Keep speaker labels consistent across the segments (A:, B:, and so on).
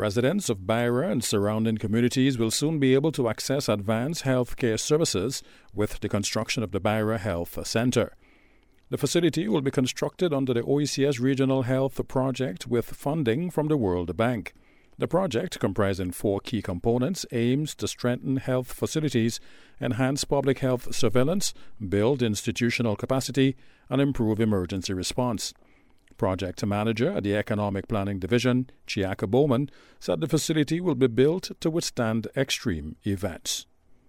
A: Residents of Beira and surrounding communities will soon be able to access advanced healthcare services with the construction of the Beira Health Center. The facility will be constructed under the OECS Regional Health Project with funding from the World Bank. The project, comprising 4 key components, aims to strengthen health facilities, enhance public health surveillance, build institutional capacity, and improve emergency response. Project manager at the Economic Planning Division, Chiaka Bowman, said the facility will be built to withstand extreme events.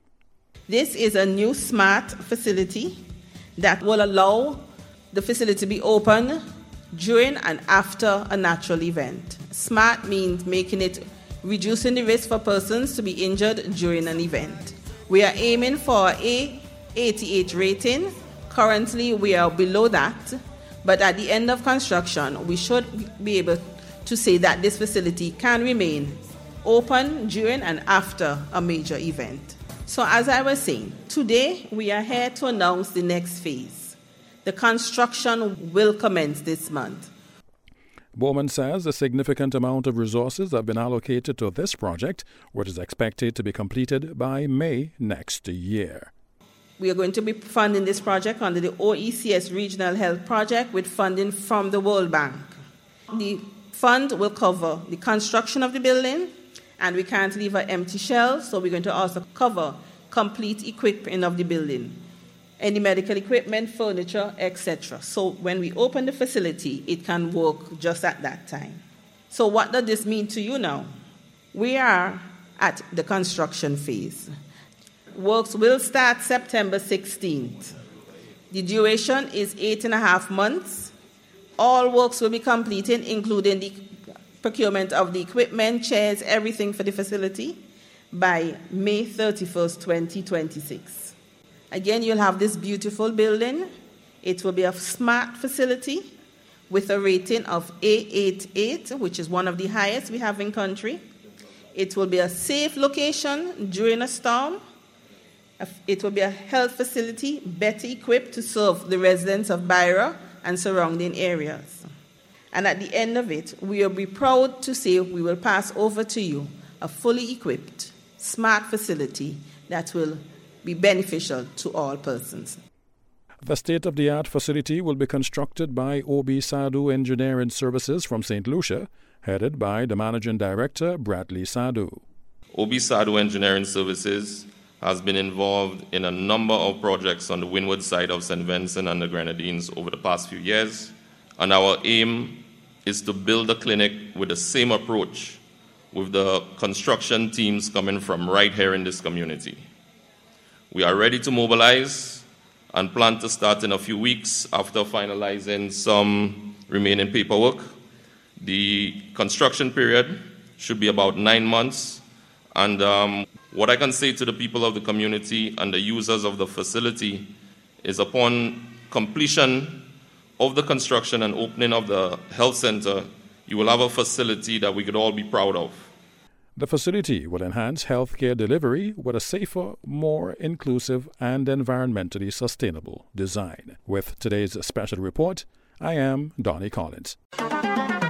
B: This is a new smart facility that will allow the facility to be open during and after a natural event. Smart means reducing the risk for persons to be injured during an event. We are aiming for a 88 rating. Currently, we are below that. But at the end of construction, we should be able to say that this facility can remain open during and after a major event. So as I was saying, today we are here to announce the next phase. The construction will commence this month.
A: Bowman says a significant amount of resources have been allocated to this project, which is expected to be completed by May next year.
B: We are going to be funding this project under the OECS Regional Health Project with funding from the World Bank. The fund will cover the construction of the building, and we can't leave an empty shell, so we're going to also cover complete equipment of the building, any medical equipment, furniture, etc. So when we open the facility, it can work just at that time. So what does this mean to you now? We are at the construction phase. Works will start September 16th. The duration is 8.5 months. All works will be completed, including the procurement of the equipment, chairs, everything for the facility, by May 31st, 2026. Again, you'll have this beautiful building. It will be a smart facility with a rating of A88, which is one of the highest we have in country. It will be a safe location during a storm. It will be a health facility better equipped to serve the residents of Beira and surrounding areas. And at the end of it, we will be proud to say we will pass over to you a fully equipped, smart facility that will be beneficial to all persons.
A: The state-of-the-art facility will be constructed by OB Sadu Engineering Services from St. Lucia, headed by the Managing Director, Bradley Sadu.
C: OB Sadu Engineering Services has been involved in a number of projects on the windward side of St. Vincent and the Grenadines over the past few years, and our aim is to build a clinic with the same approach, with the construction teams coming from right here in this community. We are ready to mobilize and plan to start in a few weeks after finalizing some remaining paperwork. The construction period should be about 9 months, and what I can say to the people of the community and the users of the facility is upon completion of the construction and opening of the health center, you will have a facility that we could all be proud of.
A: The facility will enhance healthcare delivery with a safer, more inclusive, and environmentally sustainable design. With today's special report, I am Donnie Collins.